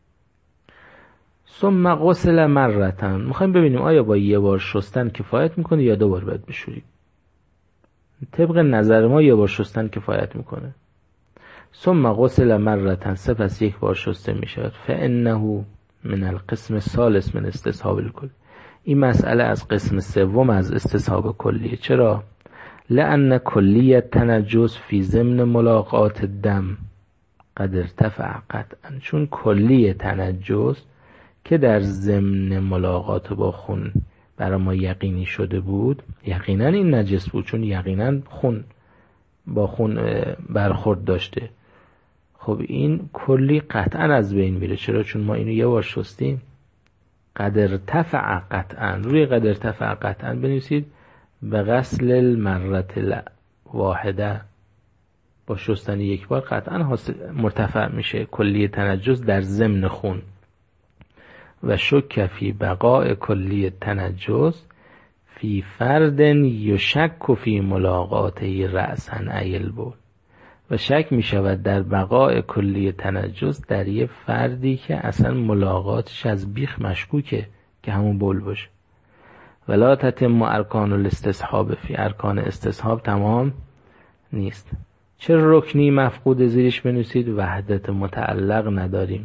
Speaker 1: ثم غسل مرتن، میخوایم ببینیم آیا با یه بار شستن کفایت میکنه یا دو بار باید بشوریم. طبق نظر ما یه بار شستن کفایت میکنه. ثم غسل مرتن، سپس یک بار شسته میشود. فانه من القسم الثالث من استصحاب الکل، این مسئله از قسم سوم از استصحاب کلیه. چرا؟ لأن کلیه تنجس فی ضمن ملاقات دم قد ارتفع قطعا، چون کلیه تنجس که در ضمن ملاقات با خون برای ما یقینی شده بود، یقینا این نجس بود، چون یقینا خون با خون برخورد داشته. خب این کلی قطعا از بین میره. چرا؟ چون ما اینو یه بار شستیم. قد ارتفع قطعا، روی قد ارتفع قطعا بنویسید به غسل المرة الواحده، با شستن یک بار قطعا مرتفع میشه کلی تنجس در ضمن خون. و شک فی بقاء کلی تنجس فی فرد یشک فی ملاقاته رأسا ایل بول، و شک می شود در بقاء کلی تنجس در یه فردی که اصلا ملاقاتش از بیخ مشکوکه که همون بول باشه. ولا تتم ارکان الاستصحاب، فی ارکان استصحاب تمام نیست. چه رکنی مفقود زیرش بنویسید؟ وحدت متعلق نداریم،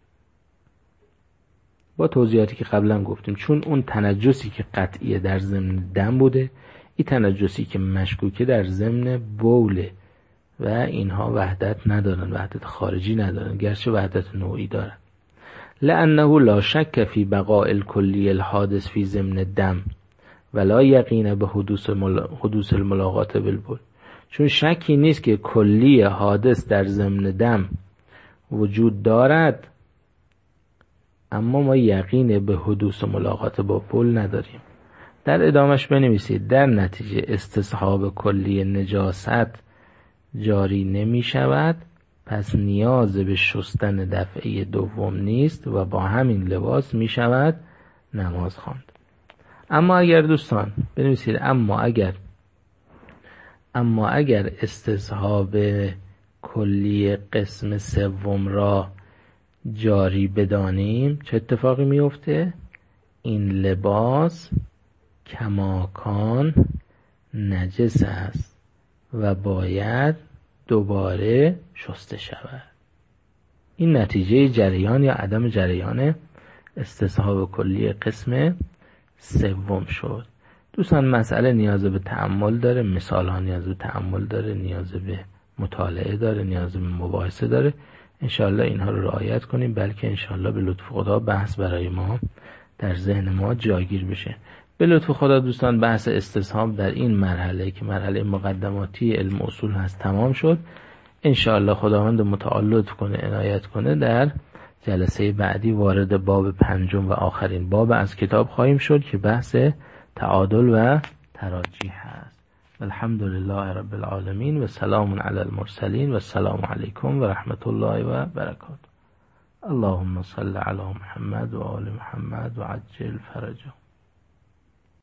Speaker 1: با توضیحاتی که قبلا گفتیم. چون اون تنجسی که قطعیه در ضمن دم بوده، این تنجسی که مشکوکه در ضمن بوله و اینها وحدت ندارن، وحدت خارجی ندارن، گرچه وحدت نوعی دارن. لأنه لا شک فی بقاء الکلی الحادث فی ضمن دم ولا یقین به حدوث الملاقات بالبول، چون شکی نیست که کلی حادث در ضمن دم وجود دارد، اما ما یقین به حدوث ملاقات با بول نداریم. در ادامش بنویسید در نتیجه استصحاب کلی نجاست جاری نمی شود، پس نیاز به شستن دفعه دوم نیست و با همین لباس می شود نماز خواند. اما اگر دوستان بنویسید اما اگر استصحاب کلی قسم سوم را جاری بدانیم چه اتفاقی میفته؟ این لباس کماکان نجس است و باید دوباره شسته شود. این نتیجه جریان یا عدم جریان استصحاب کلی قسم سوم شد. دوستان مسئله نیاز به تأمل داره، مثال ها نیاز به تأمل داره، نیاز به مطالعه داره، نیاز به مباحثه داره. انشاءالله اینها رو رعایت کنیم، بلکه انشاءالله به لطف خدا بحث برای ما در ذهن ما جاگیر بشه. به لطف خدا دوستان بحث استصحاب در این مرحله که مرحله مقدماتی علم اصول هست تمام شد. انشاءالله خداوند متعال لطف کنه، عنایت کنه، در جلسه بعدی وارد باب پنجم و آخرین باب از کتاب خواهیم شد که بحث تعادل و تراجیح هست. الحمدلله رب العالمین و سلام علی المرسلین و السلام علیکم و رحمت الله و برکاته. اللهم صل علی محمد و آل محمد و عجل فرجهم.